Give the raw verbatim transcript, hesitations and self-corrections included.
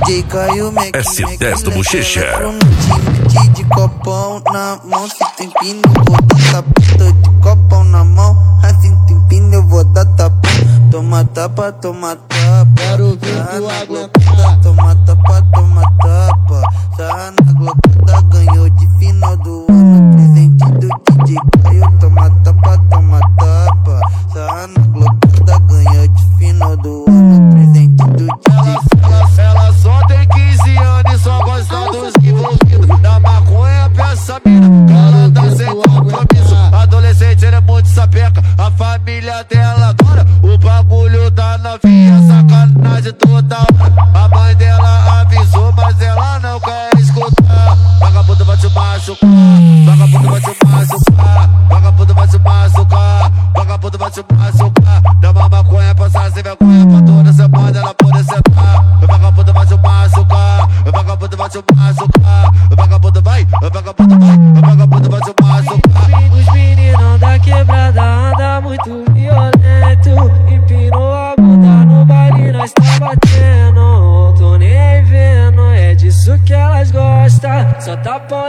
J Caio Mac, S dez do Bochecha. De copão na mão, se tem pino eu vou dar tapa. De copão na mão, assim tem pino eu vou dar tapa. Toma tapa, toma tapa. Quero ver tu aguentar. Toma tapa, toma tapa. Sarra na glocada, ganhou de final do ano. Presente do D J Caio. Toma tapa, toma tapa. Sarra na glocada, ganhou de final do ano. Presente do D J Caio. Ela só tem quinze anos e só gosta dos envolvidos. Da maconha pra essa mina, ela tá sem compromisso. Adolescente, ele é muito sapeca, a família dela adora. O bagulho da novinha, sacanagem toda hora. A mãe dela avisou, mas ela não quer escutar. Vagabundo vai te machucar, vagabundo vai te machucar, vagabundo vai te machucar, vagabundo vai te machucar. Dá uma maconha, passar sem vergonha pra toda semana ela poder sentar. Vagabundo vai te machucar, vagabundo vai te machucar, vagabundo vai, vagabundo vai, vagabundo vai te machucar. Os meninão da quebrada anda muito violento. Empinou a bunda no baile, nós tá batendo. Tô nem vendo, é disso que elas gostam. Só tá